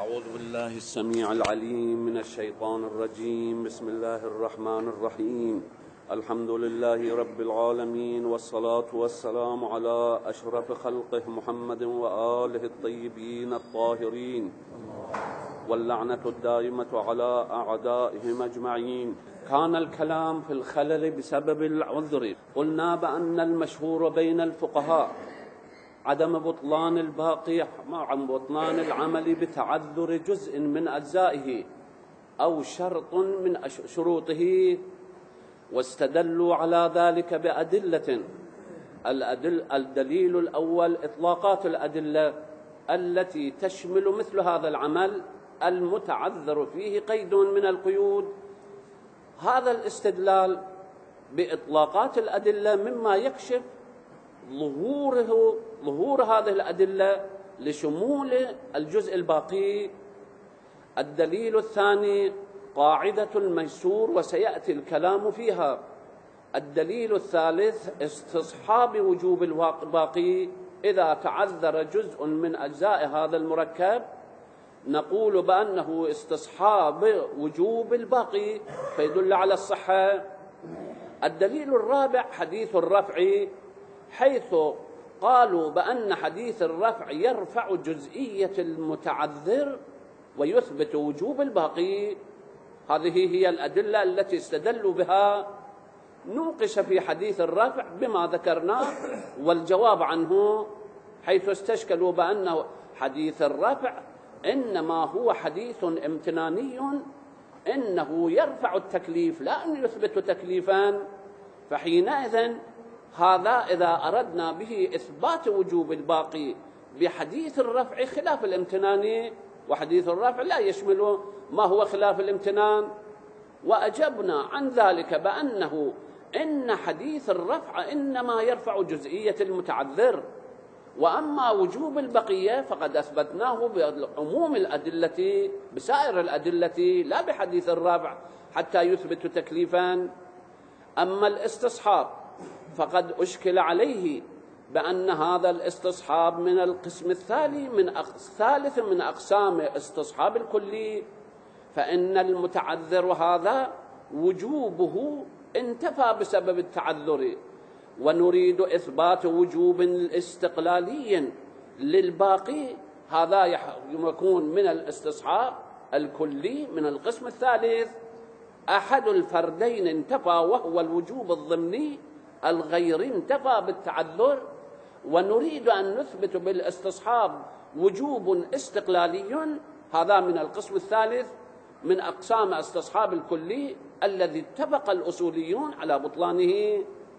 أعوذ بالله السميع العليم من الشيطان الرجيم. بسم الله الرحمن الرحيم. الحمد لله رب العالمين، والصلاة والسلام على أشرف خلقه محمد وآله الطيبين الطاهرين، واللعنة الدائمة على أعدائهم أجمعين. كان الكلام في الخلل بسبب العذر. قلنا بأن المشهور بين الفقهاء عدم بطلان الباقي مع بطلان العمل بتعذر جزء من أجزائه أو شرط من شروطه، واستدلوا على ذلك بأدلة. الدليل الأول إطلاقات الأدلة التي تشمل مثل هذا العمل المتعذر فيه قيد من القيود. هذا الاستدلال بإطلاقات الأدلة مما يكشف ظهور هذه الأدلة لشمول الجزء الباقي. الدليل الثاني قاعدة الميسور، وسيأتي الكلام فيها. الدليل الثالث استصحاب وجوب الباقي. إذا تعذر جزء من أجزاء هذا المركب نقول بأنه استصحاب وجوب الباقي، فيدل على الصحة. الدليل الرابع حديث الرفع، حيث قالوا بأن حديث الرفع يرفع جزئية المتعذر ويثبت وجوب الباقي. هذه هي الأدلة التي استدلوا بها. نوقش في حديث الرفع بما ذكرناه والجواب عنه، حيث استشكلوا بأن حديث الرفع إنما هو حديث امتناني، إنه يرفع التكليف لا أن يثبت تكليفا. فحينئذ هذا إذا أردنا به إثبات وجوب الباقي بحديث الرفع خلاف الامتنان، وحديث الرفع لا يشمل ما هو خلاف الامتنان. وأجبنا عن ذلك بأنه إن حديث الرفع إنما يرفع جزئية المتعذر، وأما وجوب البقية فقد أثبتناه بعموم الأدلة بسائر الأدلة لا بحديث الرفع حتى يثبت تكليفا. أما الاستصحاب فقد أشكل عليه بأن هذا الاستصحاب من القسم الثالث من أقسام استصحاب الكلي، فإن المتعذر هذا وجوبه انتفى بسبب التعذر، ونريد إثبات وجوب استقلالي للباقي. هذا يكون من الاستصحاب الكلي من القسم الثالث. أحد الفردين انتفى وهو الوجوب الضمني، الغير انتفى بالتعذر، ونريد أن نثبت بالاستصحاب وجوب استقلالي. هذا من القسم الثالث من أقسام استصحاب الكلي الذي اتفق الأصوليون على بطلانه.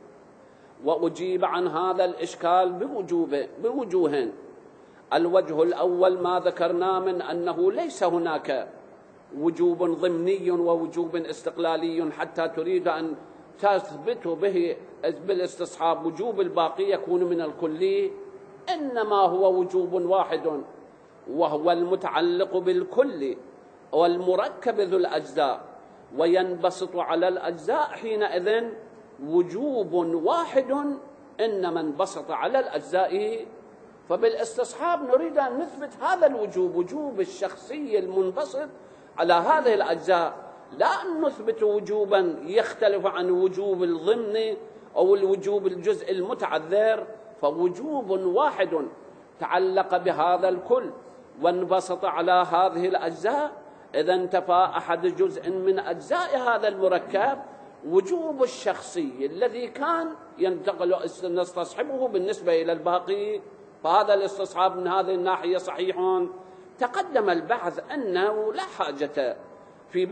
وأجيب عن هذا الإشكال بوجوهين. الوجه الأول ما ذكرنا من أنه ليس هناك وجوب ضمني ووجوب استقلالي حتى تريد أن تثبت به بالاستصحاب وجوب الباقي يكون من الكلي، إنما هو وجوب واحد وهو المتعلق بالكل والمركب ذو الأجزاء، وينبسط على الأجزاء. حينئذ وجوب واحد إنما انبسط على الأجزاء. فبالاستصحاب نريد أن نثبت هذا الوجوب، وجوب الشخصي المنبسط على هذه الأجزاء، لا أن نثبت وجوبا يختلف عن وجوب الضمن أو الوجوب الجزء المتعذر. فوجوب واحد تعلق بهذا الكل وانبسط على هذه الأجزاء. إذا انتفى أحد جزء من أجزاء هذا المركب وجوب الشخصي الذي كان ينتقل نستصحبه بالنسبة إلى الباقي. فهذا الاستصحاب من هذه الناحية صحيح. تقدم البحث أنه لا حاجة في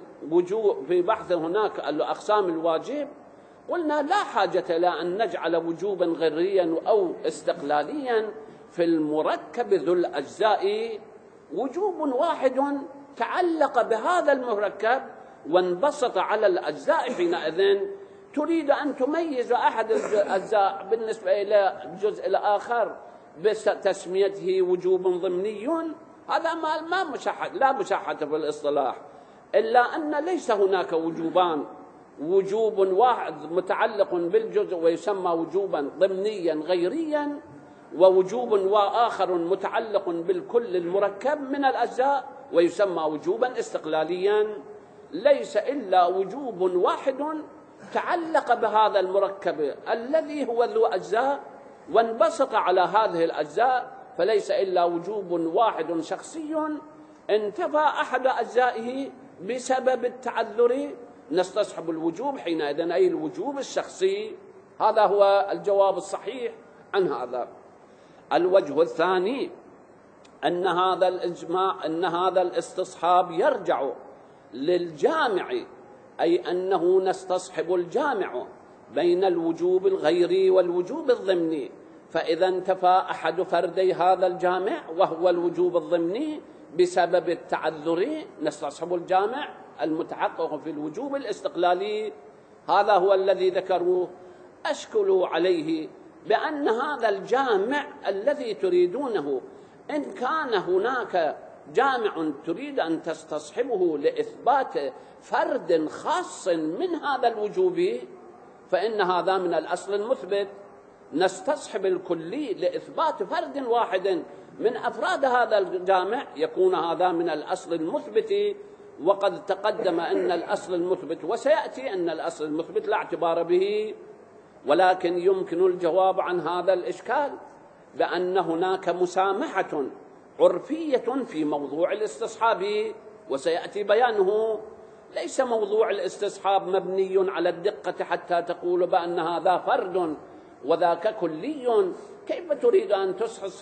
بحث هناك الأقسام الواجب. قلنا لا حاجة إلى أن نجعل وجوبا غيريا أو استقلاليا في المركب ذو الأجزاء. وجوب واحد تعلق بهذا المركب وانبسط على الأجزاء. حينئذ تريد أن تميز أحد الأجزاء بالنسبة إلى الجزء الآخر بتسميته وجوب ضمني. هذا لا مشاحة في الاصطلاح، إلا أن ليس هناك وجوبان، وجوب واحد متعلق بالجزء ويسمى وجوبا ضمنيا غيريا، ووجوب وآخر متعلق بالكل المركب من الأجزاء، ويسمى وجوبا استقلاليا. ليس إلا وجوب واحد تعلق بهذا المركب الذي هو ذو أجزاء وانبسط على هذه الأجزاء، فليس إلا وجوب واحد شخصي انتفى أحد أجزائه بسبب التعذر، نستصحب الوجوب حينئذ، أي الوجوب الشخصي. هذا هو الجواب الصحيح عن هذا. الوجه الثاني أن هذا الإجماع، أن هذا الاستصحاب يرجع للجامع، أي أنه نستصحب الجامع بين الوجوب الغيري والوجوب الضمني، فإذا انتفى أحد فردي هذا الجامع وهو الوجوب الضمني بسبب التعذر، نستصحب الجامع المتحقق في الوجوب الاستقلالي. هذا هو الذي ذكروه. أشكلوا عليه بأن هذا الجامع الذي تريدونه، إن كان هناك جامع تريد أن تستصحبه لإثبات فرد خاص من هذا الوجوب، فإن هذا من الأصل المثبت. نستصحب الكلي لإثبات فرد واحد من أفراد هذا الجامع، يكون هذا من الأصل المثبت. وقد تقدم أن الأصل المثبت، وسيأتي أن الأصل المثبت لا اعتبار به، ولكن يمكن الجواب عن هذا الإشكال بأن هناك مسامحة عرفية في موضوع الاستصحاب، وسيأتي بيانه. ليس موضوع الاستصحاب مبني على الدقة حتى تقول بأن هذا فرد وذاك كلي. كيف تريد أن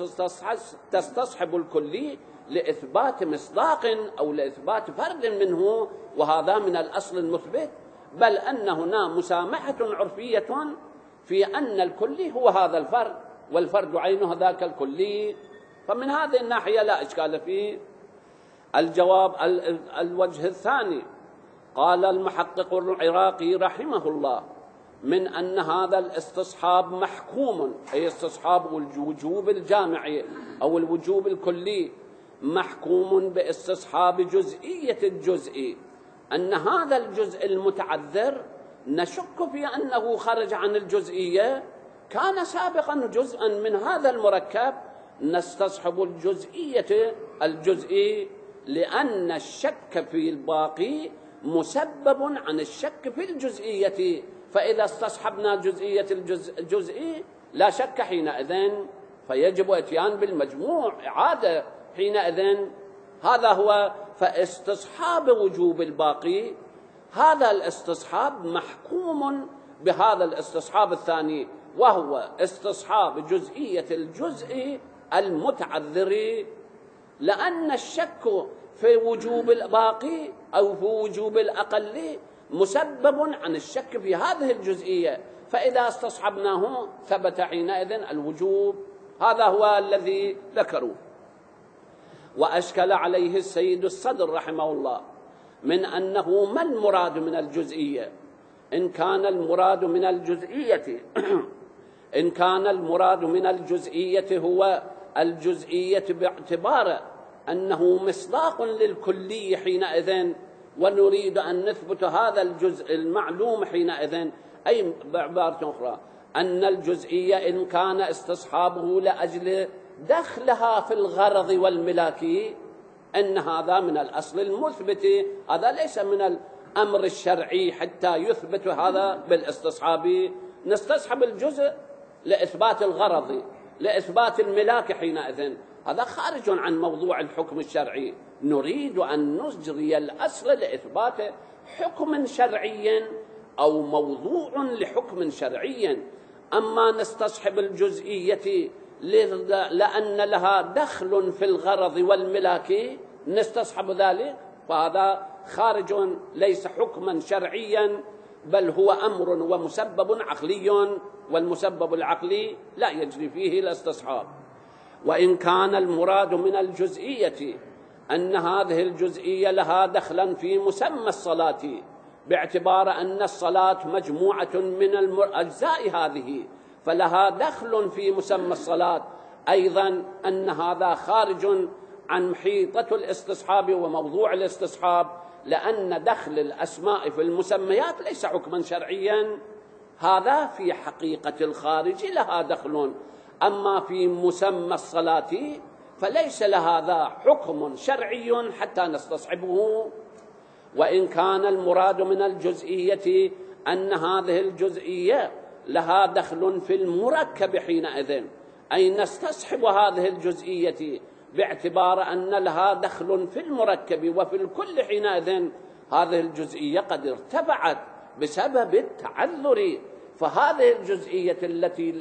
تستصحب الكلي لإثبات مصداق أو لإثبات فرد منه وهذا من الأصل المثبت؟ بل أن هنا مسامحة عرفية في أن الكلي هو هذا الفرد والفرد عينه ذاك الكلي، فمن هذه الناحية لا إشكال فيه. الجواب الوجه الثاني، قال المحقق العراقي رحمه الله: من أن هذا الاستصحاب محكوم، أي استصحاب الوجوب الجامعي أو الوجوب الكلي، محكوم باستصحاب جزئية الجزء، أن هذا الجزء المتعذر نشك في أنه خرج عن الجزئية، كان سابقا جزءا من هذا المركب، نستصحب الجزئية الجزئي، لأن الشك في الباقي مسبب عن الشك في الجزئية، فإذا استصحبنا جزئية الجزئي لا شك حينئذ، فيجب اتيان بالمجموع إعادة حينئذ. هذا هو. فاستصحاب وجوب الباقي، هذا الاستصحاب محكوم بهذا الاستصحاب الثاني، وهو استصحاب جزئية الجزء المتعذر، لأن الشك في وجوب الباقي أو في وجوب الأقل مسبب عن الشك في هذه الجزئية، فإذا استصحبناه ثبت حينئذ الوجوب. هذا هو الذي ذكروه. وأشكل عليه السيد الصدر رحمه الله من أنه ما المراد من الجزئية. إن كان المراد من الجزئية هو الجزئية باعتبار أنه مصداق للكلي حينئذ، ونريد أن نثبت هذا الجزء المعلوم حينئذ، أي بعبارة أخرى أن الجزئية إن كان استصحابه لأجل دخلها في الغرض والملاك، أن هذا من الأصل المثبت، هذا ليس من الأمر الشرعي حتى يثبت هذا بالاستصحاب. نستصحب الجزء لإثبات الغرض، لإثبات الملاك حينئذ، هذا خارج عن موضوع الحكم الشرعي. نريد أن نجري الأصل لإثبات حكم شرعي أو موضوع لحكم شرعي. أما نستصحب الجزئية لأن لها دخل في الغرض والملاك، نستصحب ذلك، فهذا خارج، ليس حكما شرعيا، بل هو أمر ومسبب عقلي، والمسبب العقلي لا يجري فيه الاستصحاب. وإن كان المراد من الجزئية أن هذه الجزئية لها دخلا في مسمى الصلاة، باعتبار أن الصلاة مجموعة من الأجزاء هذه، فلها دخل في مسمى الصلاة، أيضا أن هذا خارج عن محيطة الاستصحاب وموضوع الاستصحاب، لأن دخل الأسماء في المسميات ليس حكما شرعيا، هذا في حقيقة الخارج لها دخل. أما في مسمى الصلاة فليس لهذا حكم شرعي حتى نستصحبه. وإن كان المراد من الجزئية أن هذه الجزئية لها دخل في المركب حينئذ، أي نستصحب هذه الجزئية باعتبار أن لها دخل في المركب وفي الكل، حينئذ هذه الجزئية قد ارتفعت بسبب التعذر. فهذه الجزئية التي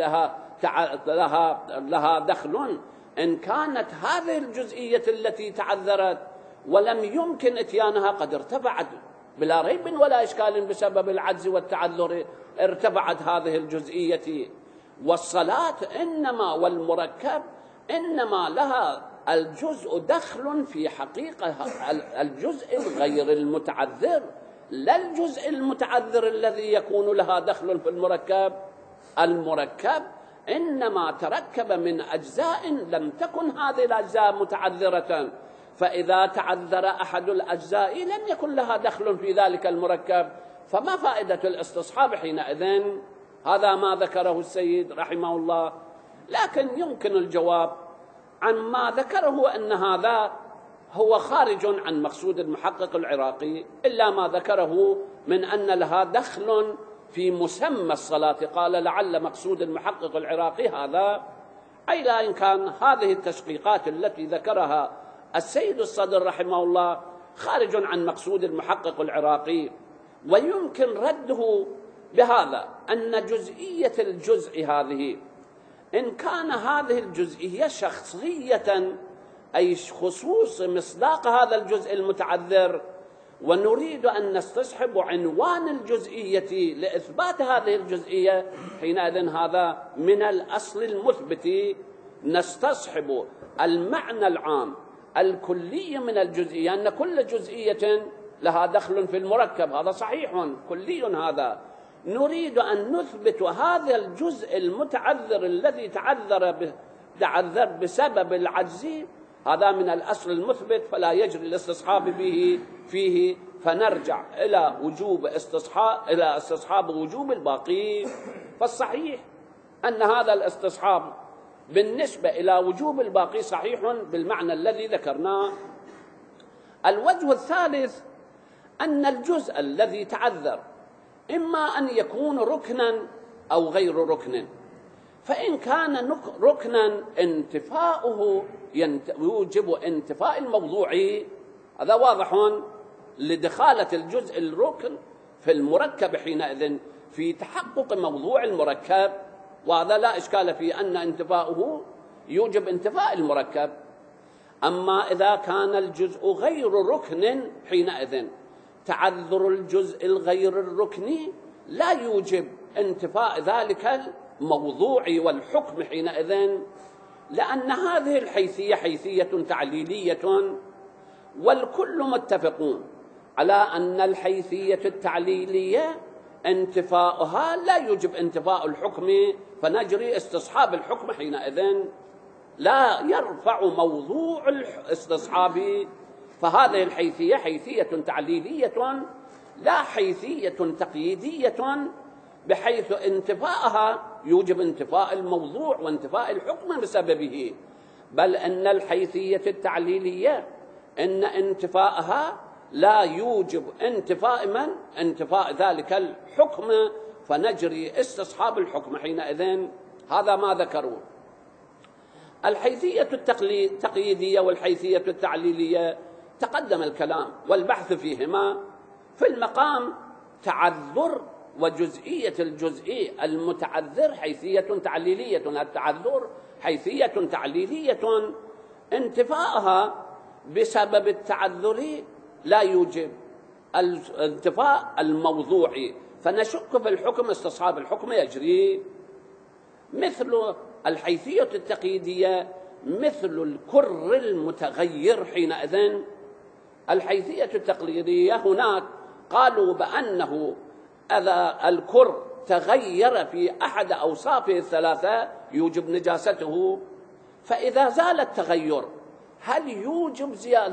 لها دخل، إن كانت هذه الجزئية التي تعذرت ولم يمكن إتيانها قد ارتفعت بلا ريب ولا إشكال بسبب العجز والتعذر، ارتفعت هذه الجزئية. والصلاة إنما والمركب إنما لها الجزء دخل في حقيقة الجزء الغير المتعذر، لا الجزء المتعذر الذي يكون لها دخل في المركب. المركب إنما تركب من أجزاء لم تكن هذه الأجزاء متعذرة، فإذا تعذر أحد الأجزاء لم يكن لها دخل في ذلك المركب، فما فائدة الاستصحاب حينئذ؟ هذا ما ذكره السيد رحمه الله. لكن يمكن الجواب عن ما ذكره أن هذا هو خارج عن مقصود المحقق العراقي، إلا ما ذكره من أن لها دخل في مسمى الصلاة. قال لعل مقصود المحقق العراقي هذا، أي لا إن كان هذه التشقيقات التي ذكرها السيد الصدر رحمه الله خارج عن مقصود المحقق العراقي. ويمكن رده بهذا أن جزئية الجزء هذه، إن كان هذه الجزئية شخصية أي خصوص مصداق هذا الجزء المتعذر، ونريد أن نستصحب عنوان الجزئية لإثبات هذه الجزئية، حينئذ هذا من الأصل المثبت نستصحب المعنى العام الكلي من الجزئية، أن كل جزئية لها دخل في المركب، هذا صحيح كلي هذا. نريد أن نثبت هذا الجزء المتعذر الذي تعذر بسبب العجز، هذا من الأصل المثبت، فلا يجري الاستصحاب به فيه، فنرجع إلى استصحاب وجوب الباقي. فالصحيح أن هذا الاستصحاب بالنسبة إلى وجوب الباقي صحيح بالمعنى الذي ذكرناه. الوجه الثالث أن الجزء الذي تعذر إما أن يكون ركنا أو غير ركن، فإن كان ركنا انتفاؤه يوجب انتفاء الموضوع، هذا واضح لدخالة الجزء الركن في المركب حينئذ في تحقق موضوع المركب، وهذا لا إشكال في أن انتفاؤه يوجب انتفاء المركب. أما إذا كان الجزء غير ركن، حينئذ تعذر الجزء الغير الركني لا يوجب انتفاء ذلك الموضوع والحكم حينئذ، لأن هذه الحيثية حيثية تعليلية، والكل متفقون على أن الحيثية التعليلية انتفاؤها لا يوجب انتفاء الحكم، فنجري استصحاب الحكم حينئذ لا يرفع موضوع الاستصحاب. فهذه الحيثية حيثية تعليلية لا حيثية تقييدية، بحيث انتفاءها يوجب انتفاء الموضوع وانتفاء الحكم بسببه، بل أن الحيثية التعليلية إن انتفاءها لا يوجب انتفاء ذلك الحكم، فنجري استصحاب الحكم حينئذ. هذا ما ذكروا. الحيثية التقييدية والحيثية التعليلية تقدم الكلام والبحث فيهما في المقام. تعذر وجزئية الجزء المتعذر حيثية تعليلية، التعذر حيثية تعليلية انتفاءها بسبب التعذر لا يوجب انتفاء الموضوع، فنشك في الحكم استصحاب الحكم يجري. مثل الحيثية التقييدية مثل الكر المتغير حينئذ. الحيثية التقليدية هناك قالوا بأنه إذا الكر تغير في أحد أوصافه الثلاثة يوجب نجاسته، فإذا زال التغير هل يوجب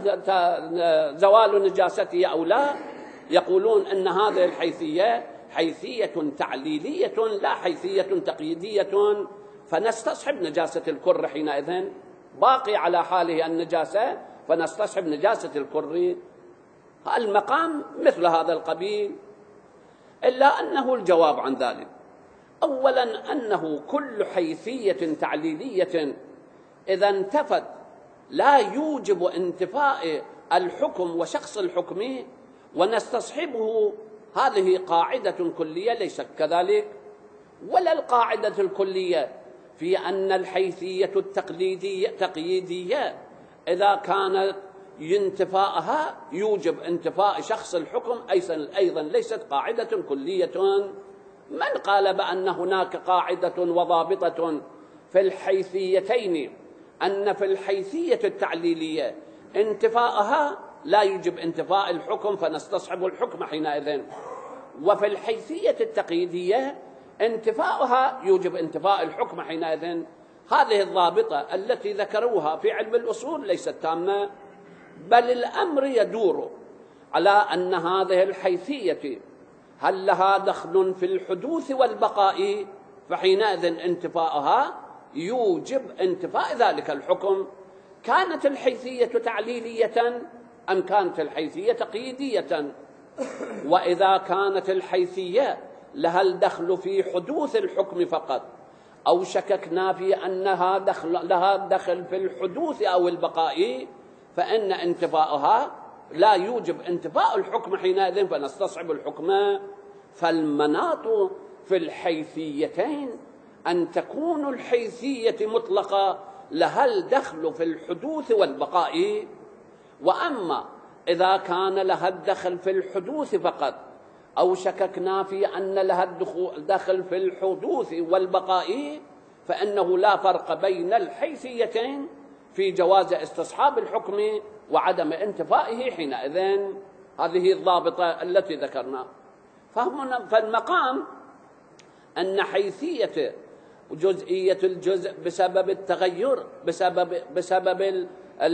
زوال نجاسته أو لا؟ يقولون أن هذه الحيثية حيثية تعليلية لا حيثية تقييدية، فنستصحب نجاسة الكر حينئذ، باقي على حاله النجاسة فنستصحب نجاسة الكر. المقام مثل هذا القبيل، إلا أنه الجواب عن ذلك أولا أنه كل حيثية تعليلية إذا انتفت لا يوجب انتفاء الحكم وشخص الحكم ونستصحبه، هذه قاعدة كلية ليست كذلك. ولا القاعدة الكلية في أن الحيثية التقييدية إذا كانت انتفاءها يوجب انتفاء شخص الحكم أيضا ليست قاعدة كلية. من قال بأن هناك قاعدة وضابطة في الحيثيتين، أن في الحيثية التعليلية انتفاءها لا يوجب انتفاء الحكم فنستصحب الحكم حينئذ، وفي الحيثية التقييدية انتفاؤها يوجب انتفاء الحكم حينئذ. هذه الضابطة التي ذكروها في علم الأصول ليست تامة، بل الأمر يدور على أن هذه الحيثية هل لها دخل في الحدوث والبقاء، فحينئذ انتفاؤها يوجب انتفاء ذلك الحكم. كانت الحيثية تعليلية أم كانت الحيثية تقييدية؟ وإذا كانت الحيثية لها الدخل في حدوث الحكم فقط، أو شككنا في أنها لها دخل في الحدوث أو البقاء، فإن انتفاؤها لا يوجب انتفاء الحكم حينئذ فنستصعب الحكم. فالمناط في الحيثيتين أن تكون الحيثية مطلقة لها الدخل في الحدوث والبقاء، وأما إذا كان لها الدخل في الحدوث فقط أو شككنا في أن لها الدخل في الحدوث والبقاء، فإنه لا فرق بين الحيثيتين في جواز استصحاب الحكم وعدم انتفائه حينئذ. هذه الضابطة التي ذكرنا. فالمقام أن حيثية جزئية الجزء بسبب التغير بسبب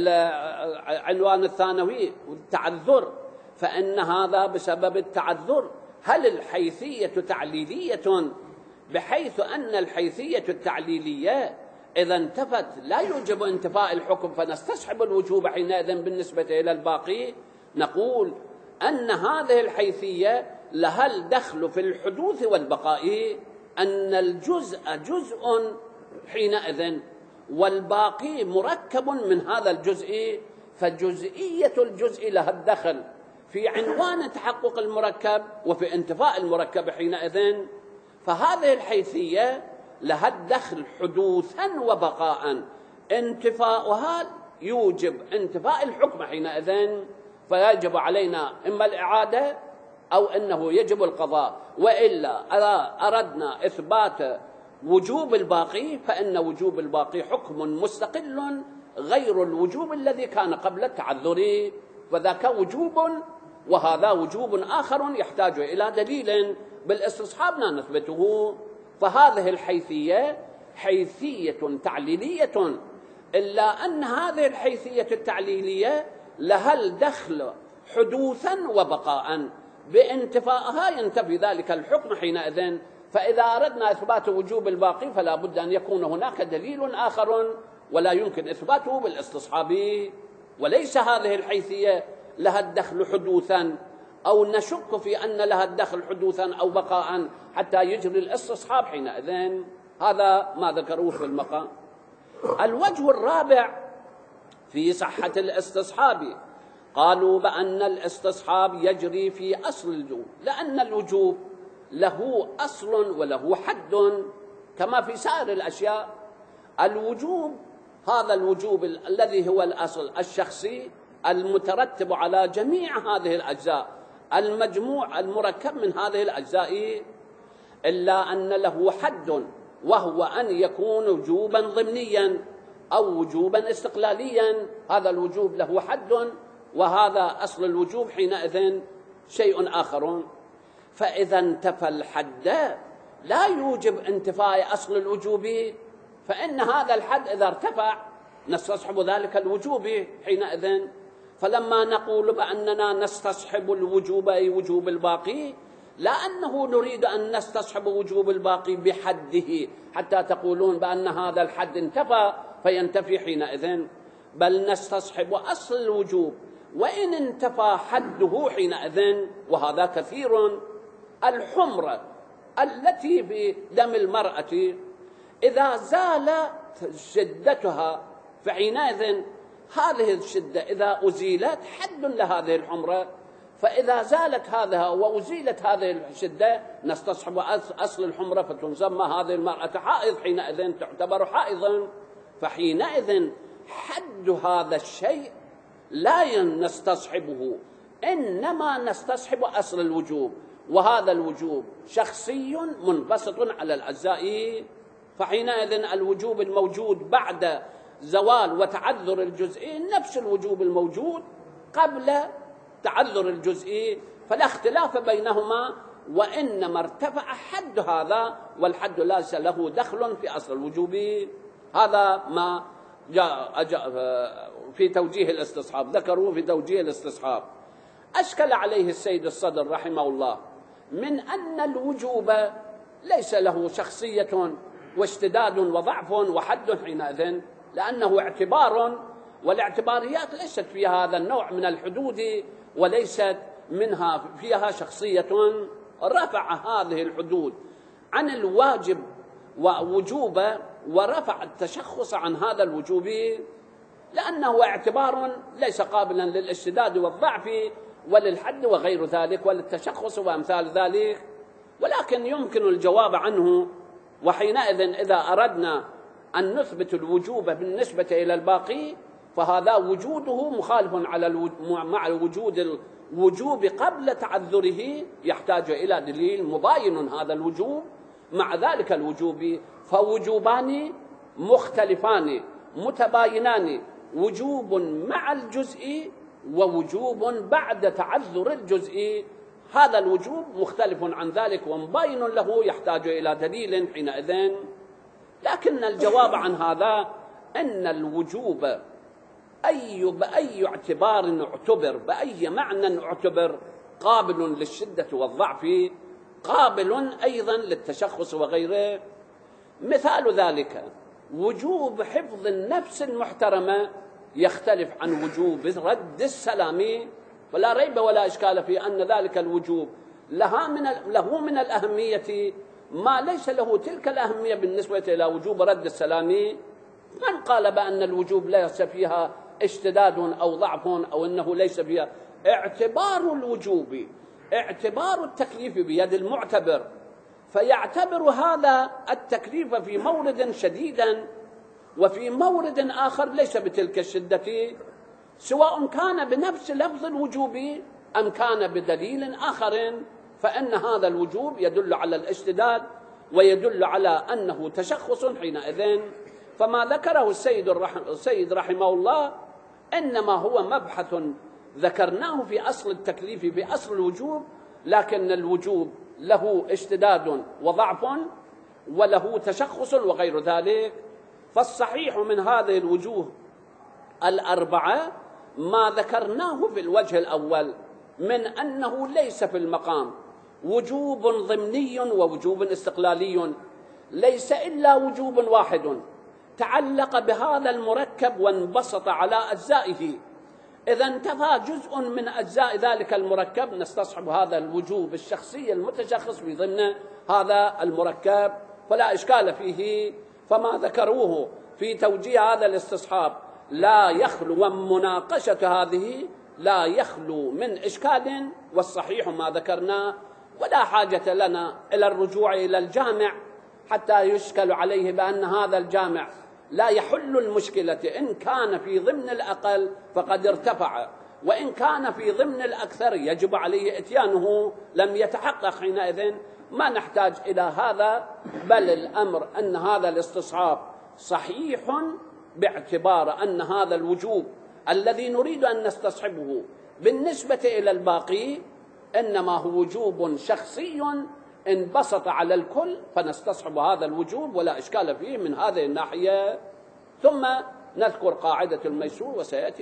العنوان الثانوي والتعذر، فإن هذا بسبب التعذر. هل الحيثية تعليلية بحيث أن الحيثية التعليلية إذا انتفت لا يوجب انتفاء الحكم فنستصحب الوجوب حينئذ بالنسبة إلى الباقي؟ نقول أن هذه الحيثية لها الدخل في الحدوث والبقاء، أن الجزء جزء حينئذ والباقي مركب من هذا الجزء، فجزئية الجزء لها الدخل في عنوان تحقق المركب وفي انتفاء المركب حينئذ. فهذه الحيثية لها الدخل حدوثا وبقاء، انتفاؤها يوجب انتفاء الحكم حينئذ، فيجب علينا إما الإعادة أو أنه يجب القضاء. وإلا أردنا إثبات وجوب الباقي فإن وجوب الباقي حكم مستقل غير الوجوب الذي كان قبل التعذر، وذاك وجوب وهذا وجوب آخر يحتاج إلى دليل بالاستصحاب لا نثبته. فهذه الحيثية حيثية تعليلية، إلا أن هذه الحيثية التعليلية لها الدخل حدوثا وبقاء، بانتفائها ينتفي ذلك الحكم حينئذ. فإذا أردنا إثبات وجوب الباقي فلا بد أن يكون هناك دليل آخر ولا يمكن إثباته بالاستصحاب. وليس هذه الحيثية لها الدخل حدوثا أو نشك في أن لها الدخل حدوثا أو بقاء حتى يجري الاستصحاب حينئذ. هذا ما ذكروه في المقام. الوجه الرابع في صحة الاستصحاب، قالوا بأن الاستصحاب يجري في أصل الوجوب، لأن الوجوب له أصل وله حد كما في سائر الأشياء. الوجوب هذا الوجوب الذي هو الأصل الشخصي المترتب على جميع هذه الأجزاء، المجموع المركب من هذه الأجزاء، إلا أن له حد، وهو أن يكون وجوبا ضمنيا أو وجوبا استقلاليا. هذا الوجوب له حد، وهذا أصل الوجوب حينئذ شيء آخر. فإذا انتفى الحد لا يوجب انتفاء أصل الوجوب، فإن هذا الحد إذا ارتفع نستصحب ذلك الوجوب حينئذ. فلما نقول بأننا نستصحب الوجوب أي وجوب الباقي، لا أنه نريد أن نستصحب وجوب الباقي بحده حتى تقولون بأن هذا الحد انتفى فينتفي حينئذ، بل نستصحب أصل الوجوب وإن انتفى حده حينئذ، وهذا كثير. الحمرة التي في دم المرأة إذا زالت شدتها فحينئذ هذه الشدة إذا أزيلت حد لهذه الحمرة، فإذا زالت هذا وأزيلت هذه الشدة نستصحب أصل الحمرة فتسمى هذه المرأة حائض، حينئذ تعتبر حائضا. فحينئذ حد هذا الشيء لا نستصحبه، إنما نستصحب أصل الوجوب، وهذا الوجوب شخصي منبسط على الأجزاء. فحينئذ الوجوب الموجود بعد زوال وتعذر الجزئي نفس الوجوب الموجود قبل تعذر الجزئي، فلا اختلاف بينهما، وإنما ارتفع حد هذا، والحد ليس له دخل في أصل الوجوب. هذا ما جاء في توجيه الاستصحاب، ذكروا في توجيه الاستصحاب. أشكل عليه السيد الصدر رحمه الله من أن الوجوب ليس له شخصية واشتداد وضعف وحد حينئذ، لأنه اعتبار، والاعتباريات ليست فيها هذا النوع من الحدود، وليست منها فيها شخصية. رفع هذه الحدود عن الواجب ووجوب، ورفع التشخص عن هذا الوجوب، لأنه اعتبار ليس قابلا للاشتداد والضعف وللحد وغير ذلك وللتشخص وأمثال ذلك، ولكن يمكن الجواب عنه. وحينئذ إذا أردنا أن نثبت الوجوب بالنسبة إلى الباقي فهذا وجوده مخالف مع وجود الوجوب قبل تعذره، يحتاج إلى دليل مباين هذا الوجوب مع ذلك الوجوب، فوجوبان مختلفان متباينان، وجوب مع الجزء ووجوب بعد تعذر الجزء. هذا الوجوب مختلف عن ذلك ومباين له، يحتاج إلى دليل حينئذ. لكن الجواب عن هذا أن الوجوب بأي اعتبار اعتبر، بأي معنى اعتبر، قابل للشدة والضعف، قابل أيضا للتشخص وغيره. مثال ذلك وجوب حفظ النفس المحترمة يختلف عن وجوب رد السلام، ولا ريب ولا إشكال في أن ذلك الوجوب له من الأهمية ما ليس له تلك الأهمية بالنسبة إلى وجوب رد السلام. من قال بأن الوجوب ليس فيها اشتداد أو ضعف أو أنه ليس فيها؟ اعتبار الوجوب اعتبار التكليف بيد المعتبر، فيعتبر هذا التكليف في مورد شديدا وفي مورد آخر ليس بتلك الشدة، سواء كان بنفس لفظ الوجوب أم كان بدليل آخر، فإن هذا الوجوب يدل على الاشتداد ويدل على أنه تشخص حينئذ. فما ذكره السيد رحمه الله إنما هو مبحث ذكرناه في أصل التكليف في أصل الوجوب، لكن الوجوب له اشتداد وضعف وله تشخص وغير ذلك. فالصحيح من هذه الوجوه الأربعة ما ذكرناه في الوجه الأول من أنه ليس في المقام وجوب ضمني ووجوب استقلالي، ليس إلا وجوب واحد تعلق بهذا المركب وانبسط على أجزائه. إذا انتفى جزء من أجزاء ذلك المركب نستصحب هذا الوجوب الشخصي المتشخص في ضمن هذا المركب، فلا إشكال فيه. فما ذكروه في توجيه هذا الاستصحاب لا يخلو، ومناقشة هذه لا يخلو من إشكال، والصحيح ما ذكرنا، ولا حاجة لنا إلى الرجوع إلى الجامع حتى يشكل عليه بأن هذا الجامع لا يحل المشكلة. إن كان في ضمن الأقل فقد ارتفع، وإن كان في ضمن الأكثر يجب عليه إتيانه، لم يتحقق حينئذ ما نحتاج إلى هذا، بل الأمر أن هذا الاستصحاب صحيح باعتبار أن هذا الوجوب الذي نريد أن نستصحبه بالنسبة إلى الباقي إنما هو وجوب شخصي انبسط على الكل، فنستصحب هذا الوجوب ولا إشكال فيه من هذه الناحية. ثم نذكر قاعدة الميسور وسيأتي